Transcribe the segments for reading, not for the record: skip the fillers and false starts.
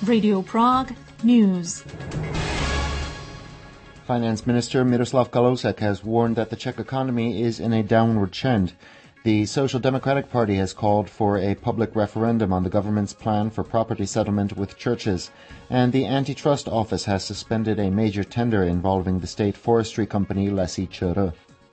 Radio Prague News. Finance Minister Miroslav Kalousek has warned that the Czech economy is in a downward trend. The Social Democratic Party has called for a public referendum on the government's plan for property settlement with churches, and the Antitrust Office has suspended a major tender involving the state forestry company Lesy ČR.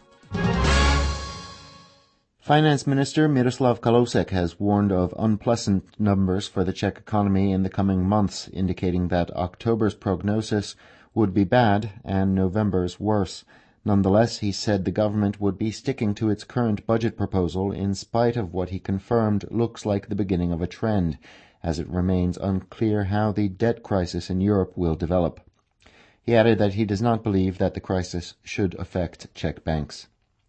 Finance Minister Miroslav Kalousek has warned of unpleasant numbers for the Czech economy in the coming months, indicating that October's prognosis would be bad and November's worse. Nonetheless, he said the government would be sticking to its current budget proposal in spite of what he confirmed looks like the beginning of a trend, as it remains unclear how the debt crisis in Europe will develop. He added that he does not believe that the crisis should affect Czech banks.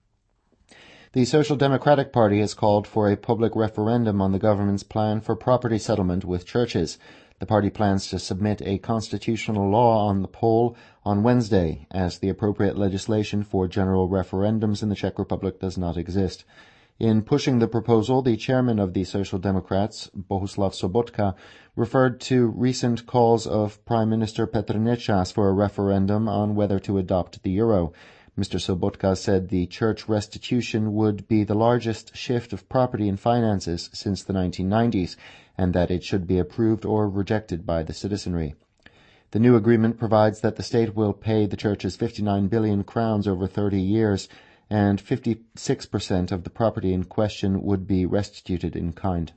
The Social Democratic Party has called for a public referendum on the government's plan for property settlement with churches. The party plans to submit a constitutional law on the poll on Wednesday, as the appropriate legislation for general referendums in the Czech Republic does not exist. In pushing the proposal, the chairman of the Social Democrats, Bohuslav Sobotka, referred to recent calls of Prime Minister Petr Nečas for a referendum on whether to adopt the euro. Mr. Sobotka said the church restitution would be the largest shift of property and finances since the 1990s, and that it should be approved or rejected by the citizenry. The new agreement provides that the state will pay the churches 59 billion crowns over 30 years, and 56% of the property in question would be restituted in kind.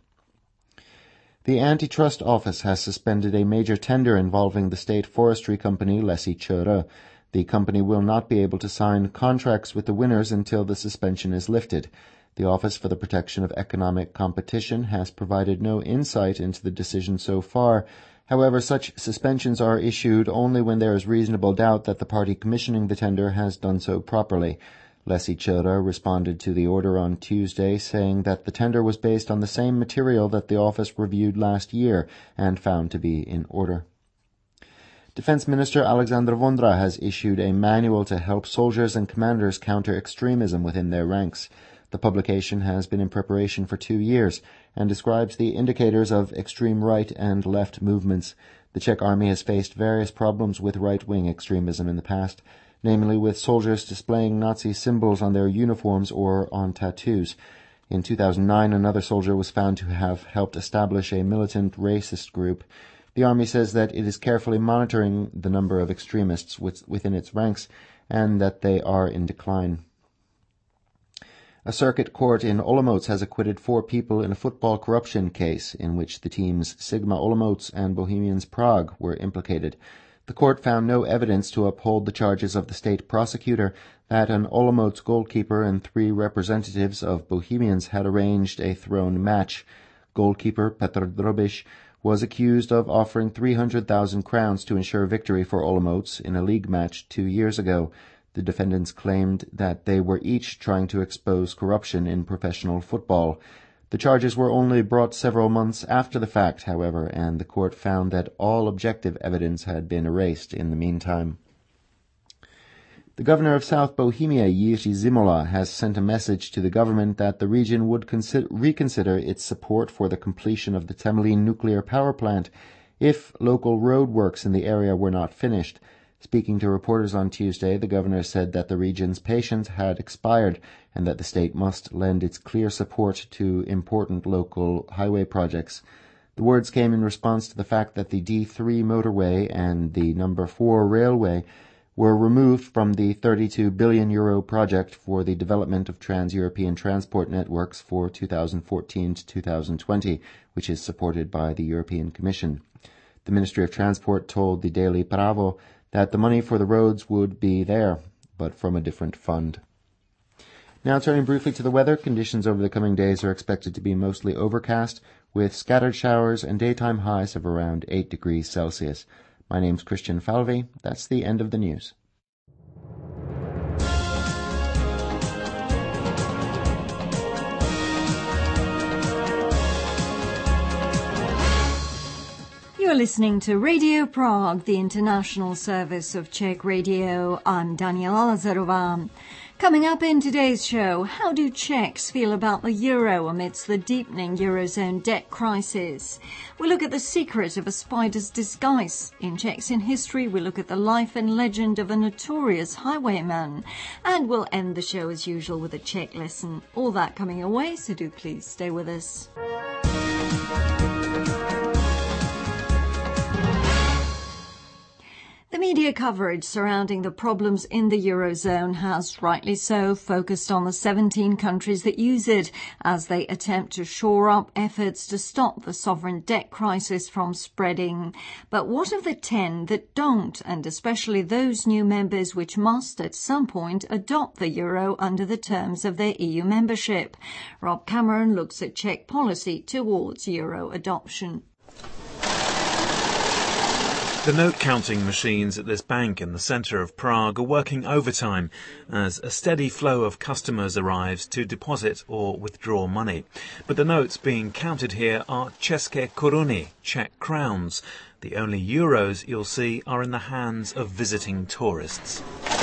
The Antitrust Office has suspended a major tender involving the state forestry company Lesy ČR. The company will not be able to sign contracts with the winners until the suspension is lifted. The Office for the Protection of Economic Competition has provided no insight into the decision so far. However, such suspensions are issued only when there is reasonable doubt that the party commissioning the tender has done so properly. Lesy ČR responded to the order on Tuesday, saying that the tender was based on the same material that the office reviewed last year and found to be in order. Defense Minister Alexander Vondra has issued a manual to help soldiers and commanders counter extremism within their ranks. The publication has been in preparation for 2 years and describes the indicators of extreme right and left movements. The Czech army has faced various problems with right-wing extremism in the past, namely with soldiers displaying Nazi symbols on their uniforms or on tattoos. In 2009, another soldier was found to have helped establish a militant racist group. The army says that it is carefully monitoring the number of extremists within its ranks and that they are in decline. A circuit court in Olomouc has acquitted 4 people in a football corruption case in which the teams Sigma Olomouc and Bohemians Prague were implicated. The court found no evidence to uphold the charges of the state prosecutor that an Olomouc goalkeeper and 3 representatives of Bohemians had arranged a thrown match. Goalkeeper Petr Drobiš was accused of offering 300,000 crowns to ensure victory for Olomouc in a league match 2 years ago. The defendants claimed that they were each trying to expose corruption in professional football. The charges were only brought several months after the fact, however, and the court found that all objective evidence had been erased in the meantime. The governor of South Bohemia, Jiří Zimola, has sent a message to the government that the region would reconsider its support for the completion of the Temelín nuclear power plant if local road works in the area were not finished. Speaking to reporters on Tuesday, the governor said that the region's patience had expired and that the state must lend its clear support to important local highway projects. The words came in response to the fact that the D3 motorway and the No. 4 railway were removed from the €32 billion project for the development of trans-European transport networks for 2014 to 2020, which is supported by the European Commission. The Ministry of Transport told the Daily Pravo that the money for the roads would be there, but from a different fund. Now turning briefly to the weather, conditions over the coming days are expected to be mostly overcast, with scattered showers and daytime highs of around 8 degrees Celsius. My name's Christian Falvey. That's the end of the news. You're listening to Radio Prague, the international service of Czech Radio. I'm Daniela Lazarová. Coming up in today's show, how do Czechs feel about the euro amidst the deepening eurozone debt crisis? We look at the secret of a spider's disguise. In Czechs in History, we look at the life and legend of a notorious highwayman. And we'll end the show as usual with a Czech lesson. All that coming your way, so do please stay with us. The media coverage surrounding the problems in the Eurozone has, rightly so, focused on the 17 countries that use it as they attempt to shore up efforts to stop the sovereign debt crisis from spreading. But what of the 10 that don't, and especially those new members which must at some point adopt the euro under the terms of their EU membership? Rob Cameron looks at Czech policy towards euro adoption. The note-counting machines at this bank in the centre of Prague are working overtime as a steady flow of customers arrives to deposit or withdraw money. But the notes being counted here are České koruny, Czech crowns. The only euros you'll see are in the hands of visiting tourists.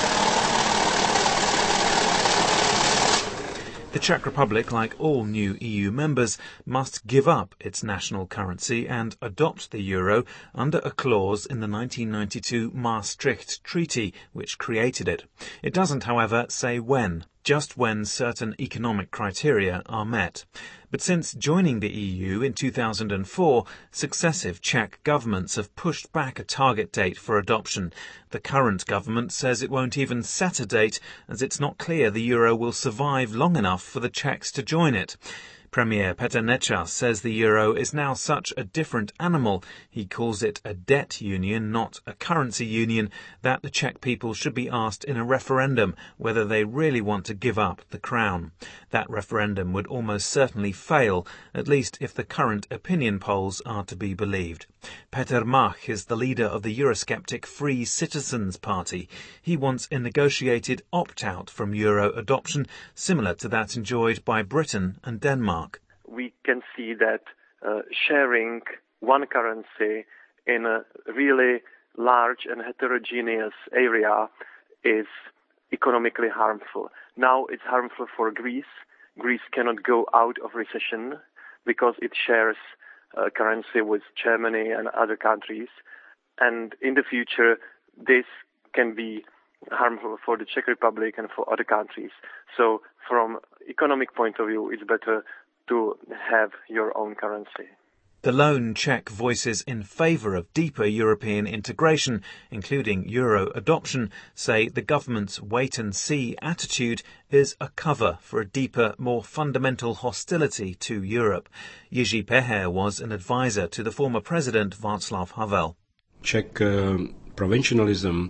The Czech Republic, like all new EU members, must give up its national currency and adopt the euro under a clause in the 1992 Maastricht Treaty, which created it. It doesn't, however, say when, just when certain economic criteria are met. But since joining the EU in 2004, successive Czech governments have pushed back a target date for adoption. The current government says it won't even set a date, as it's not clear the euro will survive long enough for the Czechs to join it. Premier Petr Nečas says the euro is now such a different animal, he calls it a debt union, not a currency union, that the Czech people should be asked in a referendum whether they really want to give up the crown. That referendum would almost certainly fail, at least if the current opinion polls are to be believed. Petr Mach is the leader of the Eurosceptic Free Citizens Party. He wants a negotiated opt-out from euro adoption, similar to that enjoyed by Britain and Denmark. We can see that sharing one currency in a really large and heterogeneous area is economically harmful. Now it's harmful for Greece. Greece cannot go out of recession because it shares currency with Germany and other countries. And in the future, this can be harmful for the Czech Republic and for other countries. So from economic point of view, it's better to have your own currency. The lone Czech voices in favour of deeper European integration, including euro adoption, say the government's wait-and-see attitude is a cover for a deeper, more fundamental hostility to Europe. Jiří Peher was an advisor to the former president Václav Havel. Czech provincialism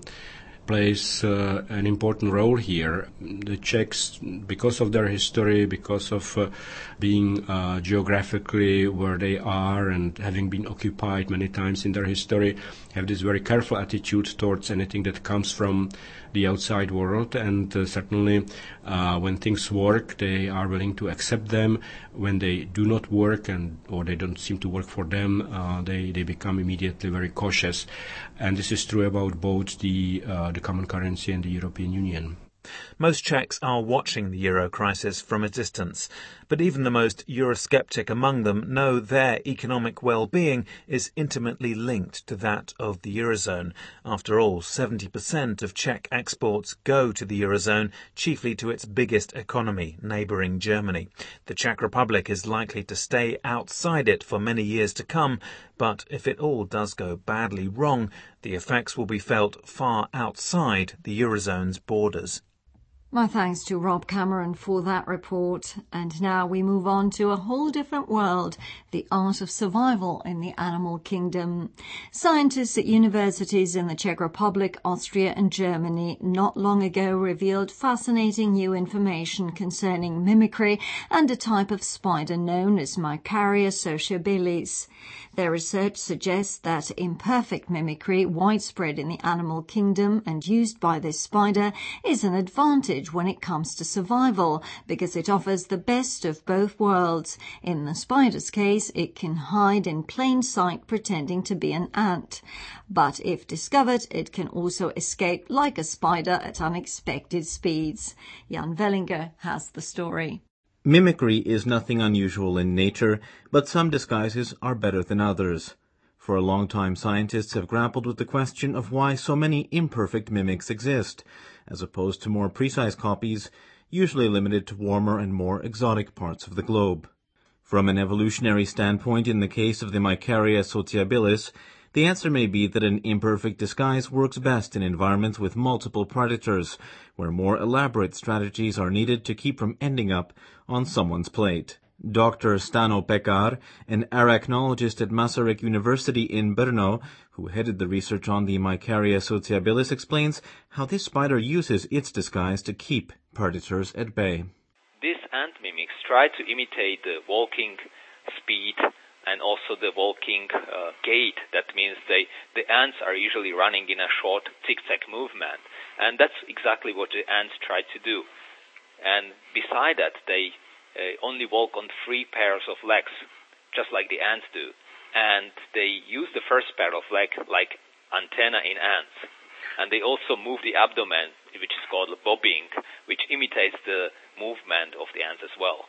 plays an important role here. The Czechs, because of their history, because of being geographically where they are and having been occupied many times in their history, have this very careful attitude towards anything that comes from the outside world, and certainly when things work, they are willing to accept them. When they do not work or they don't seem to work for them, they become immediately very cautious. And this is true about both the common currency and the European Union. Most Czechs are watching the euro crisis from a distance, but even the most Eurosceptic among them know their economic well-being is intimately linked to that of the Eurozone. After all, 70% of Czech exports go to the Eurozone, chiefly to its biggest economy, neighbouring Germany. The Czech Republic is likely to stay outside it for many years to come, but if it all does go badly wrong, the effects will be felt far outside the Eurozone's borders. My thanks to Rob Cameron for that report. And now we move on to a whole different world, the art of survival in the animal kingdom. Scientists at universities in the Czech Republic, Austria and Germany not long ago revealed fascinating new information concerning mimicry and a type of spider known as Micaria sociabilis. Their research suggests that imperfect mimicry, widespread in the animal kingdom and used by this spider, is an advantage advantage when it comes to survival because it offers the best of both worlds. In the spider's case, it can hide in plain sight pretending to be an ant. But if discovered, it can also escape like a spider at unexpected speeds. Jan Vellinger has the story. Mimicry is nothing unusual in nature, but some disguises are better than others. For a long time, scientists have grappled with the question of why so many imperfect mimics exist, as opposed to more precise copies, usually limited to warmer and more exotic parts of the globe. From an evolutionary standpoint, in the case of the Micaria sociabilis, the answer may be that an imperfect disguise works best in environments with multiple predators, where more elaborate strategies are needed to keep from ending up on someone's plate. Dr. Stano Pekar, an arachnologist at Masaryk University in Brno, who headed the research on the Micaria sociabilis, explains how this spider uses its disguise to keep predators at bay. These ant mimics try to imitate the walking speed and also the walking gait. That means the ants are usually running in a short zigzag movement, and that's exactly what the ants try to do. And beside that, they only walk on 3 pairs of legs, just like the ants do. And they use the first pair of legs like antenna in ants. And they also move the abdomen, which is called bobbing, which imitates the movement of the ants as well.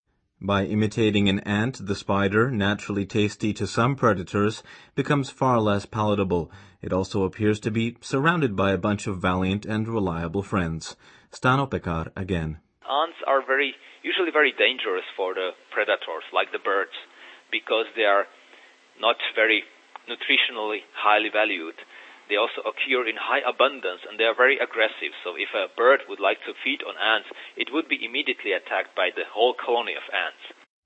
By imitating an ant, the spider, naturally tasty to some predators, becomes far less palatable. It also appears to be surrounded by a bunch of valiant and reliable friends. Stano Pekar again. Ants are usually very dangerous for the predators, like the birds, because they are not very nutritionally highly valued. They also occur in high abundance, and they are very aggressive. So if a bird would like to feed on ants, it would be immediately attacked by the whole colony of ants.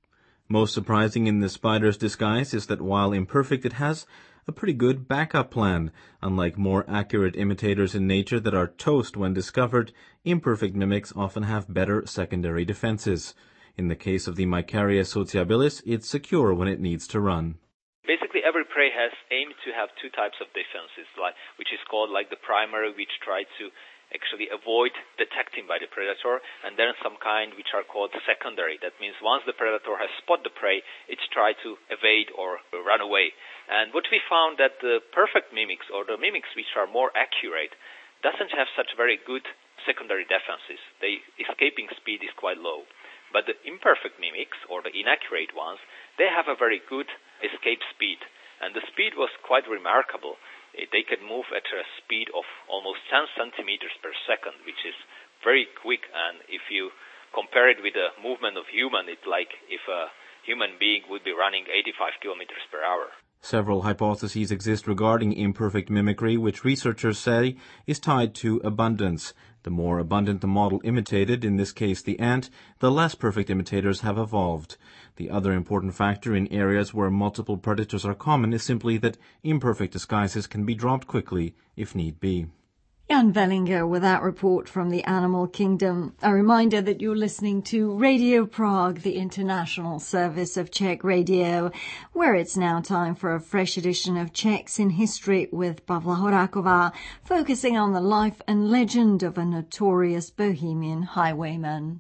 Most surprising in the spider's disguise is that while imperfect, it has a pretty good backup plan. Unlike more accurate imitators in nature that are toast when discovered, imperfect mimics often have better secondary defenses. In the case of the Micaria sociabilis, it's secure when it needs to run. Basically, every prey has aimed to have 2 types of defenses, which is called the primary, which try to actually avoid detecting by the predator, and then some kind which are called secondary. That means once the predator has spotted the prey, it's try to evade or run away. And what we found that the perfect mimics, or the mimics which are more accurate, doesn't have such very good secondary defenses. The escaping speed is quite low. But the imperfect mimics, or the inaccurate ones, they have a very good escape speed. And the speed was quite remarkable. They can move at a speed of almost 10 centimeters per second, which is very quick. And if you compare it with the movement of human, it's like if a human being would be running 85 kilometers per hour. Several hypotheses exist regarding imperfect mimicry, which researchers say is tied to abundance. The more abundant the model imitated, in this case the ant, the less perfect imitators have evolved. The other important factor in areas where multiple predators are common is simply that imperfect disguises can be dropped quickly if need be. Jan Vellinger with that report from the animal kingdom. A reminder that you're listening to Radio Prague, the international service of Czech Radio, where it's now time for a fresh edition of Czechs in History with Pavla Horáková, focusing on the life and legend of a notorious Bohemian highwayman.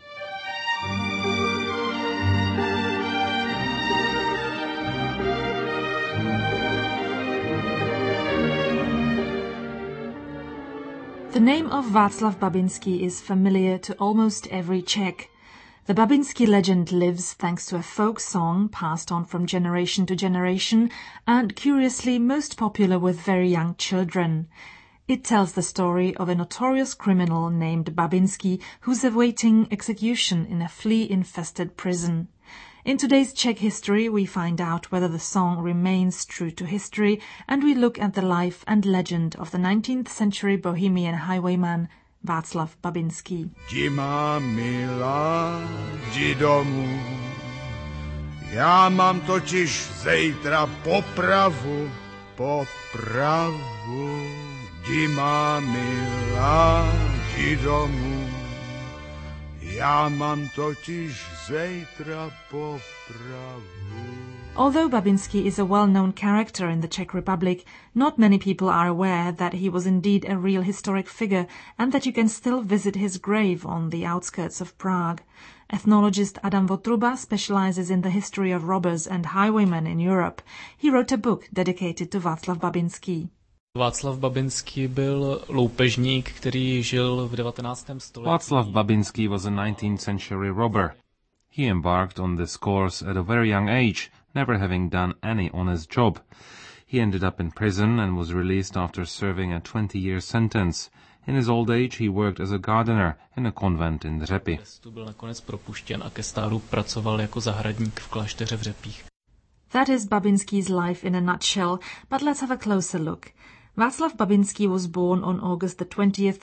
The name of Václav Babinský is familiar to almost every Czech. The Babinský legend lives thanks to a folk song passed on from generation to generation and, curiously, most popular with very young children. It tells the story of a notorious criminal named Babinský who's awaiting execution in a flea-infested prison. In today's Czech history, we find out whether the song remains true to history, and we look at the life and legend of the 19th century Bohemian highwayman Václav Babinský. Jdi má milá, jdi domů, já mám totiž zítra popravu. Jdi má milá, jdi domů, já mám totiž zítra popravu. Although Babinski is a well-known character in the Czech Republic, not many people are aware that he was indeed a real historic figure and that you can still visit his grave on the outskirts of Prague. Ethnologist Adam Votruba specializes in the history of robbers and highwaymen in Europe. He wrote a book dedicated to Václav Babinský. Václav Babinský byl loupežník, který žil v 19. století. Václav Babinský was a 19th century robber. He embarked on this course at a very young age, never having done any honest job. He ended up in prison and was released after serving a 20-year sentence. In his old age he worked as a gardener in a convent in Řepy. Byl nakonec propuštěn a ke stáru pracoval jako zahradník v klášteře v Řepích. That is Babinski's life in a nutshell, but let's have a closer look. Václav Babinský was born on August the 20th,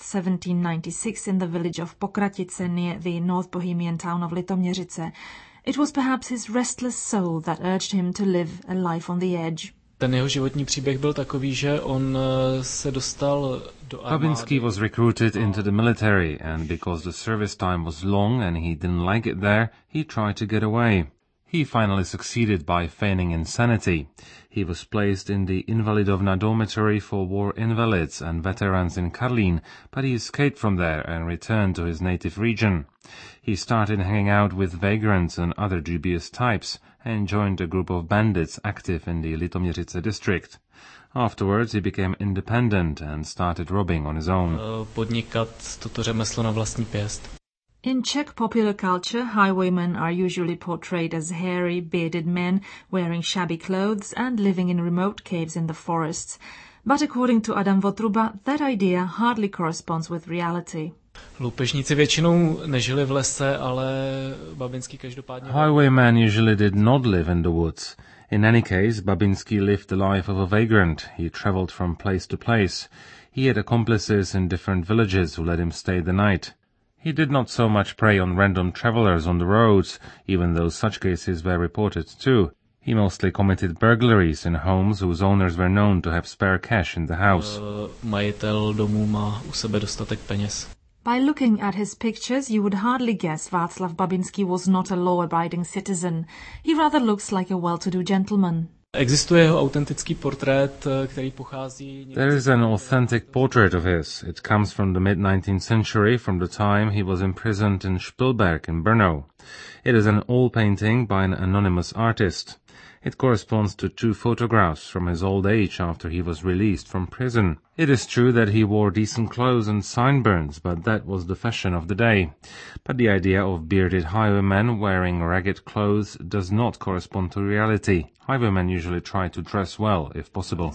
1796 in the village of Pokratice near the North Bohemian town of Litoměřice. It was perhaps his restless soul that urged him to live a life on the edge. Ten jeho životní příběh byl takový, že on se dostal do armády. Babinský was recruited into the military, and because the service time was long and he didn't like it there, he tried to get away. He finally succeeded by feigning insanity. He was placed in the Invalidovna dormitory for war invalids and veterans in Karlín, but he escaped from there and returned to his native region. He started hanging out with vagrants and other dubious types and joined a group of bandits active in the Litoměřice district. Afterwards he became independent and started robbing on his own. Podnikat toto řemeslo na vlastní pěst. In Czech popular culture, highwaymen are usually portrayed as hairy, bearded men wearing shabby clothes and living in remote caves in the forests. But according to Adam Votruba, that idea hardly corresponds with reality. Loupežníci většinou nežili v lese, ale Babinský každopádně... Highwaymen usually did not live in the woods. In any case, Babinský lived the life of a vagrant. He traveled from place to place. He had accomplices in different villages who let him stay the night. He did not so much prey on random travelers on the roads, even though such cases were reported too. He mostly committed burglaries in homes whose owners were known to have spare cash in the house. Majitel domů má u sebe dostatek peněz. By looking at his pictures, you would hardly guess Václav Babinský was not a law-abiding citizen. He rather looks like a well-to-do gentleman. Existuje jeho autentický portrét, který pochází... There is an authentic portrait of his. It comes from the mid-19th century, from the time he was imprisoned in Spielberg in Brno. It is an oil painting by an anonymous artist. It corresponds to 2 photographs from his old age after he was released from prison. It is true that he wore decent clothes and sideburns, but that was the fashion of the day. But the idea of bearded highwaymen wearing ragged clothes does not correspond to reality. Highwaymen usually try to dress well, if possible.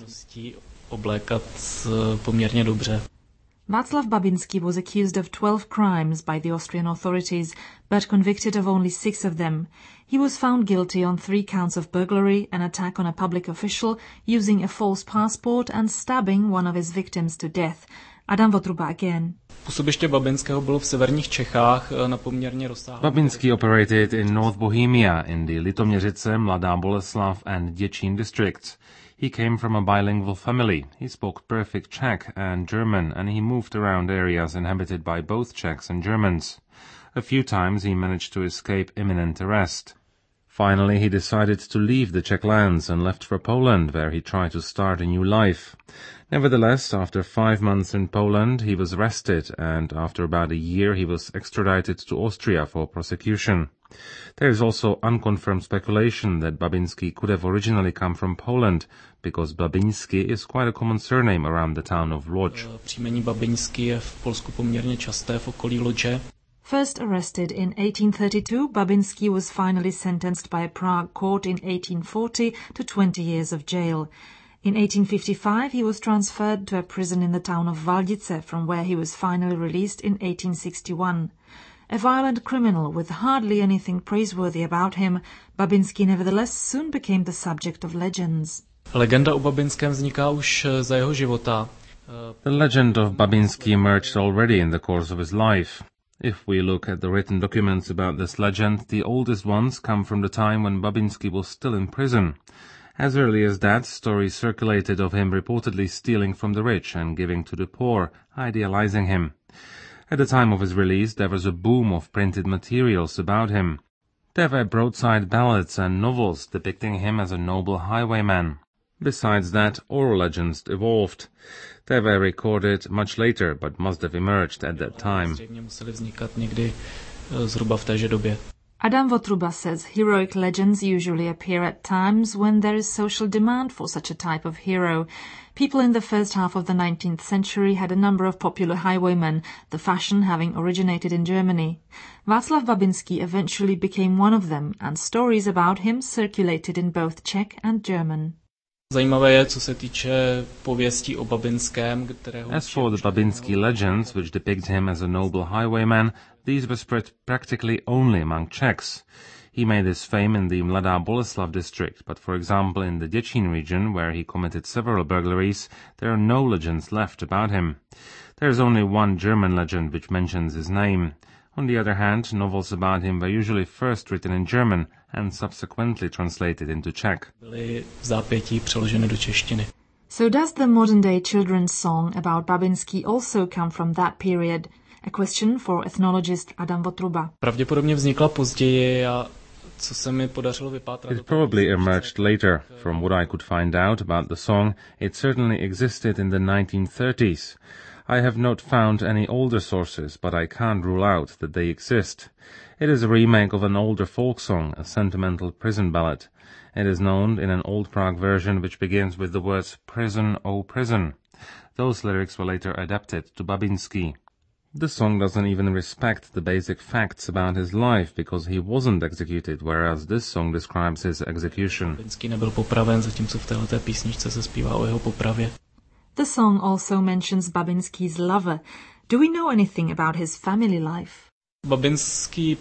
Oblékat poměrně dobře. Václav Babinský was accused of 12 crimes by the Austrian authorities, but convicted of only 6 of them. He was found guilty on 3 counts of burglary, an attack on a public official, using a false passport and stabbing one of his victims to death. Adam Votruba again. Působiště Babinského bylo v severních Čechách na poměrně rozsáhlé. Babinský operated in North Bohemia in the Litoměřice, Mladá Boleslav and Děčín districts. He came from a bilingual family. He spoke perfect Czech and German, and he moved around areas inhabited by both Czechs and Germans. A few times he managed to escape imminent arrest. Finally, he decided to leave the Czech lands and left for Poland, where he tried to start a new life. Nevertheless, after 5 months in Poland, he was arrested, and after about a year he was extradited to Austria for prosecution. There is also unconfirmed speculation that Babinský could have originally come from Poland, because Babinský is quite a common surname around the town of Lodz. Příjmení Babinský je v Polsku poměrně časté v okolí Lodže. First arrested in 1832, Babinský was finally sentenced by a Prague court in 1840 to 20 years of jail. In 1855, he was transferred to a prison in the town of Valdice, from where he was finally released in 1861. A violent criminal with hardly anything praiseworthy about him, Babinský nevertheless soon became the subject of legends. Legenda o Babinském vzniká už za jeho života. The legend of Babinský emerged already in the course of his life. If we look at the written documents about this legend, the oldest ones come from the time when Babinský was still in prison. As early as that, stories circulated of him reportedly stealing from the rich and giving to the poor, idealizing him. At the time of his release, there was a boom of printed materials about him. There were broadside ballads and novels depicting him as a noble highwayman. Besides that, oral legends evolved. They were recorded much later, but must have emerged at that time. Adam Votruba says heroic legends usually appear at times when there is social demand for such a type of hero. People in the first half of the 19th century had a number of popular highwaymen, the fashion having originated in Germany. Václav Babinský eventually became one of them, and stories about him circulated in both Czech and German. As for the Babinský legends, which depict him as a noble highwayman, these were spread practically only among Czechs. He made his fame in the Mladá Boleslav district, but for example in the Děčín region, where he committed several burglaries, there are no legends left about him. There is only one German legend which mentions his name. On the other hand, novels about him were usually first written in German and subsequently translated into Czech. So does the modern-day children's song about Babinský also come from that period? A question for ethnologist Adam Votruba. It probably emerged later. From what I could find out about the song, it certainly existed in the 1930s. I have not found any older sources, but I can't rule out that they exist. It is a remake of an older folk song, a sentimental prison ballad. It is known in an Old Prague version which begins with the words "Prison, oh prison." Those lyrics were later adapted to Babinský. The song doesn't even respect the basic facts about his life because he wasn't executed, whereas this song describes his execution. The song also mentions Babinský's lover. Do we know anything about his family life? Babinský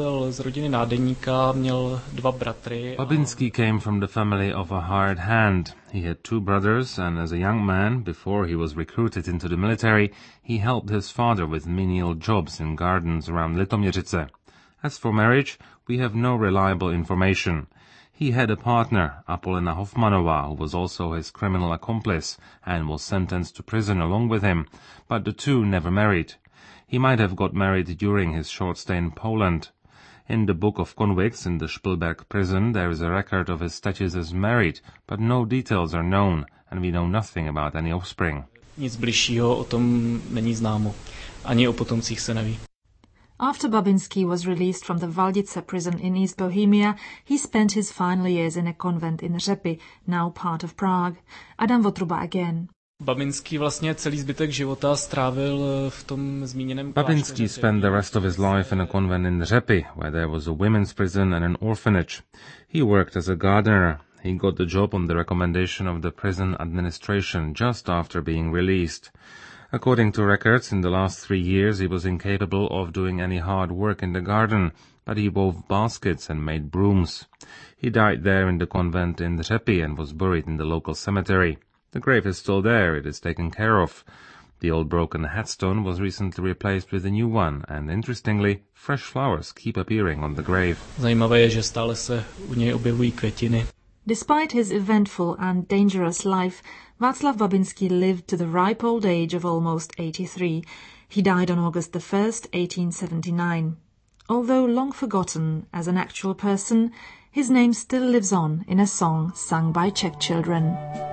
came from the family of a hired hand. He had two brothers, and as a young man, before he was recruited into the military, he helped his father with menial jobs in gardens around Litoměřice. As for marriage, we have no reliable information. He had a partner, Apolina Hofmanová, who was also his criminal accomplice and was sentenced to prison along with him, but the two never married. He might have got married during his short stay in Poland. In the Book of Convicts in the Spielberg prison there is a record of his status as married, but no details are known, and we know nothing about any offspring. Nic bližšího o tom není známo. Ani o potomcích se neví. After Babinský was released from the Valdice prison in East Bohemia, he spent his final years in a convent in Řepy, now part of Prague. Adam Votruba again. Babinský vlastně celý zbytek života strávil v tom zmíněném Babinský spent the rest of his life in a convent in Řepy, where there was a women's prison and an orphanage. He worked as a gardener. He got the job on the recommendation of the prison administration just after being released. According to records, in the last 3 years he was incapable of doing any hard work in the garden, but he wove baskets and made brooms. He died there in the convent in Řepy and was buried in the local cemetery. The grave is still there, it is taken care of. The old broken headstone was recently replaced with a new one, and interestingly, fresh flowers keep appearing on the grave. Zajímavé je, že stále se u něj objevují květiny. Despite his eventful and dangerous life, Václav Babinský lived to the ripe old age of almost 83. He died on August 1st, 1879. Although long forgotten as an actual person, his name still lives on in a song sung by Czech children.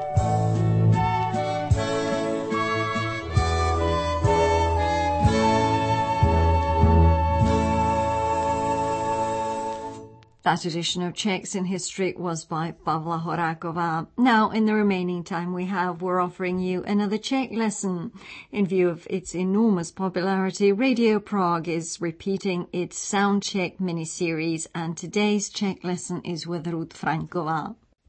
That edition of Czechs in History was by Pavla Horáková. Now, in the remaining time we're offering you another Czech lesson. In view of its enormous popularity, Radio Prague is repeating its Sound Czech mini-series, and today's Czech lesson is with Ruth Franková.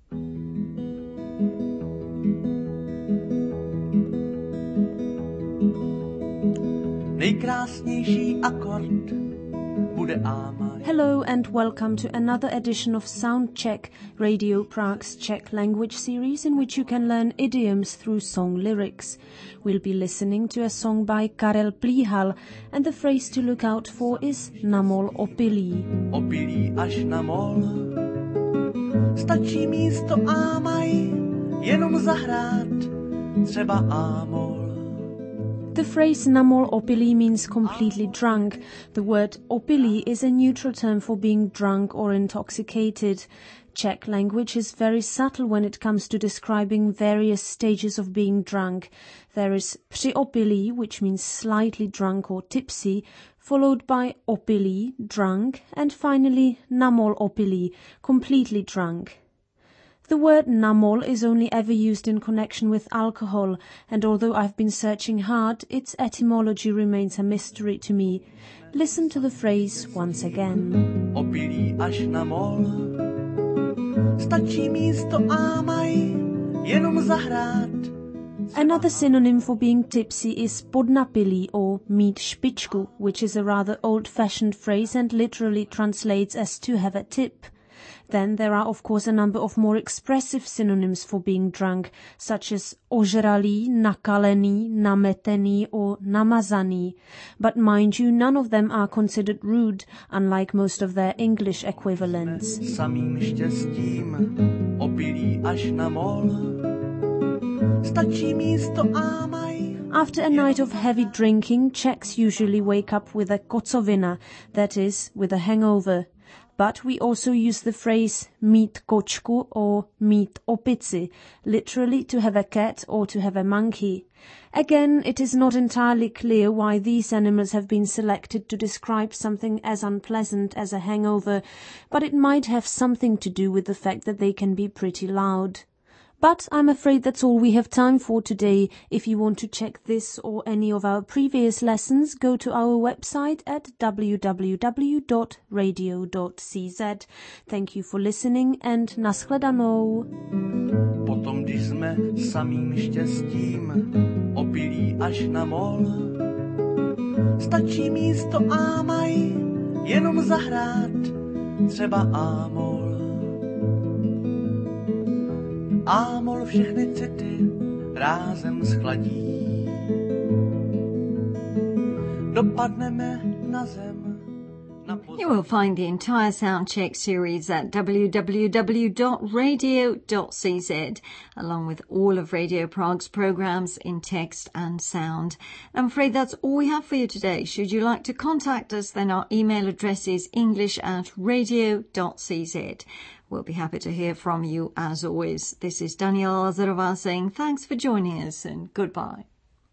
Nejkrásnější akord bude A-maj. Hello and welcome to another edition of Sound Czech, Radio Prague's Czech language series in which you can learn idioms through song lyrics. We'll be listening to a song by Karel Plíhal, and the phrase to look out for is na mol opilí. Opilí až na mol, stačí místo A-maj, jenom zahrát třeba A-mol. The phrase namol opili means completely drunk. The word opili is a neutral term for being drunk or intoxicated. Czech language is very subtle when it comes to describing various stages of being drunk. There is přiopilý, which means slightly drunk or tipsy, followed by opilý, drunk, and finally namol opilý, completely drunk. The word namol is only ever used in connection with alcohol, and although I've been searching hard, its etymology remains a mystery to me. Listen to the phrase once again. Opilý až na mol, stačí místo a maj, jenom zahrát. Another synonym for being tipsy is podnapilý or mít špičku, which is a rather old-fashioned phrase and literally translates as to have a tip. Then there are of course a number of more expressive synonyms for being drunk, such as ožralý, nakalený, nametený or namazaný. But mind you, none of them are considered rude, unlike most of their English equivalents. Samým štěstím opilý až na mol, stačí místo a maj. After a night of heavy drinking, Czechs usually wake up with a kocovina, that is, with a hangover. But we also use the phrase mít kočku or mít opici, literally to have a cat or to have a monkey. Again, it is not entirely clear why these animals have been selected to describe something as unpleasant as a hangover, but it might have something to do with the fact that they can be pretty loud. But I'm afraid that's all we have time for today. If you want to check this or any of our previous lessons, go to our website at www.radio.cz. Thank you for listening and nashledanou. Potom, když jsme samým štěstím opilí až na mol, stačí místo a maj, jenom zahrát třeba ámol. Ámol všechny city rázem schladí. Dopadneme na zem. You will find the entire Soundcheck series at www.radio.cz, along with all of Radio Prague's programmes in text and sound. I'm afraid that's all we have for you today. Should you like to contact us, then our email address is english@radio.cz. We'll be happy to hear from you as always. This is Daniela Lazarová saying thanks for joining us and goodbye.